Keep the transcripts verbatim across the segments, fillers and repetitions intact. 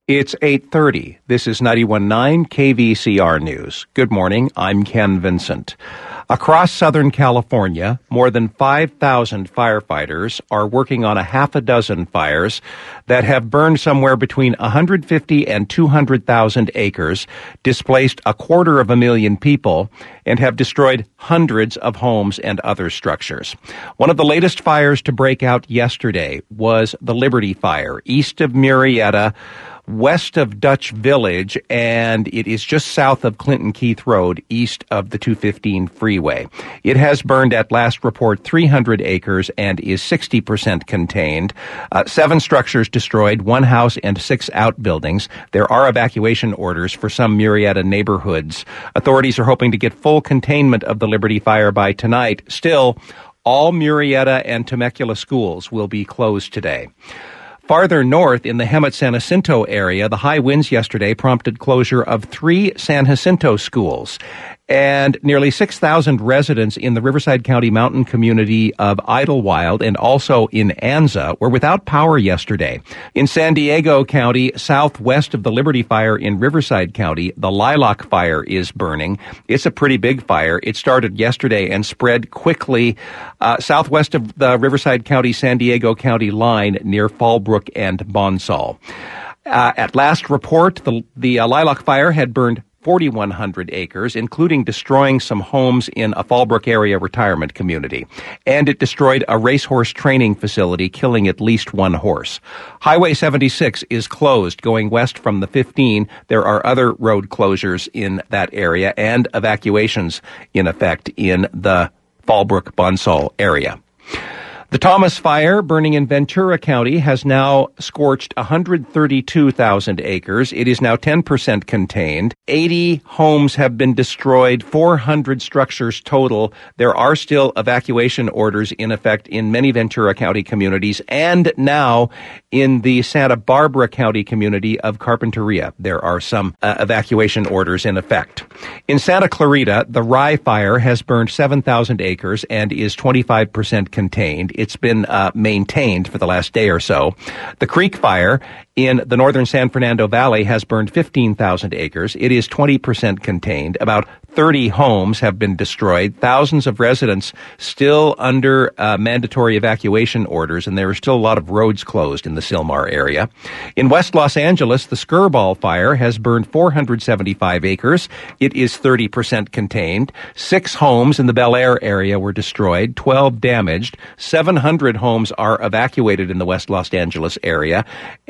It's eight thirty. This is ninety-one point nine K V C R News. Good morning. I'm Ken Vincent. Across Southern California, more than five thousand firefighters are working on a half a dozen fires that have burned somewhere between one hundred fifty and two hundred thousand acres, displaced a quarter of a million people, and have destroyed hundreds of homes and other structures. One of the latest fires to break out yesterday was the Liberty Fire, east of Murrieta, west of Dutch Village, and it is just south of Clinton Keith Road, east of the two fifteen freeway. It has burned at last report three hundred acres and is sixty percent contained. Uh, seven structures destroyed, one house and six outbuildings. There are evacuation orders for some Murrieta neighborhoods. Authorities are hoping to get full containment of the Liberty Fire by tonight. Still, all Murrieta and Temecula schools will be closed today. Farther north in the Hemet-San Jacinto area, the high winds yesterday prompted closure of three San Jacinto schools. And nearly six thousand residents in the Riverside County mountain community of Idlewild and also in Anza were without power yesterday. In San Diego County, southwest of the Liberty Fire in Riverside County, the Lilac Fire is burning. It's a pretty big fire. It started yesterday and spread quickly uh, southwest of the Riverside County, San Diego County line near Fallbrook and Bonsall. Uh, at last report, the, the uh, Lilac Fire had burned forty-one hundred acres, including destroying some homes in a Fallbrook area retirement community. And it destroyed a racehorse training facility, killing at least one horse. Highway seventy-six is closed going west from the fifteen. There are other road closures in that area and evacuations in effect in the Fallbrook-Bonsall area. The Thomas Fire, burning in Ventura County, has now scorched one hundred thirty-two thousand acres. It is now ten percent contained. eighty homes have been destroyed, four hundred structures total. There are still evacuation orders in effect in many Ventura County communities and now in the Santa Barbara County community of Carpinteria. There are some uh, evacuation orders in effect. In Santa Clarita, the Rye Fire has burned seven thousand acres and is twenty-five percent contained. It's been uh, maintained for the last day or so. The Creek Fire in the northern San Fernando Valley has burned fifteen thousand acres. It is twenty percent contained. About thirty homes have been destroyed. Thousands of residents still under uh, mandatory evacuation orders, and there are still a lot of roads closed in the Sylmar area. In West Los Angeles, the Skirball Fire has burned four hundred seventy-five acres. It is thirty percent contained. Six homes in the Bel Air area were destroyed, twelve damaged. seven hundred homes are evacuated in the West Los Angeles area,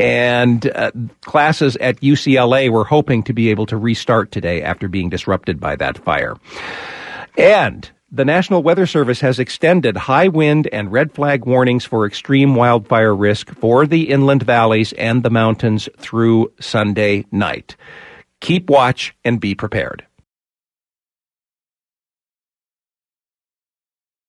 and uh, classes at U C L A were hoping to be able to restart today after being disrupted by that fire. And the National Weather Service has extended high wind and red flag warnings for extreme wildfire risk for the inland valleys and the mountains through Sunday night. Keep watch and be prepared.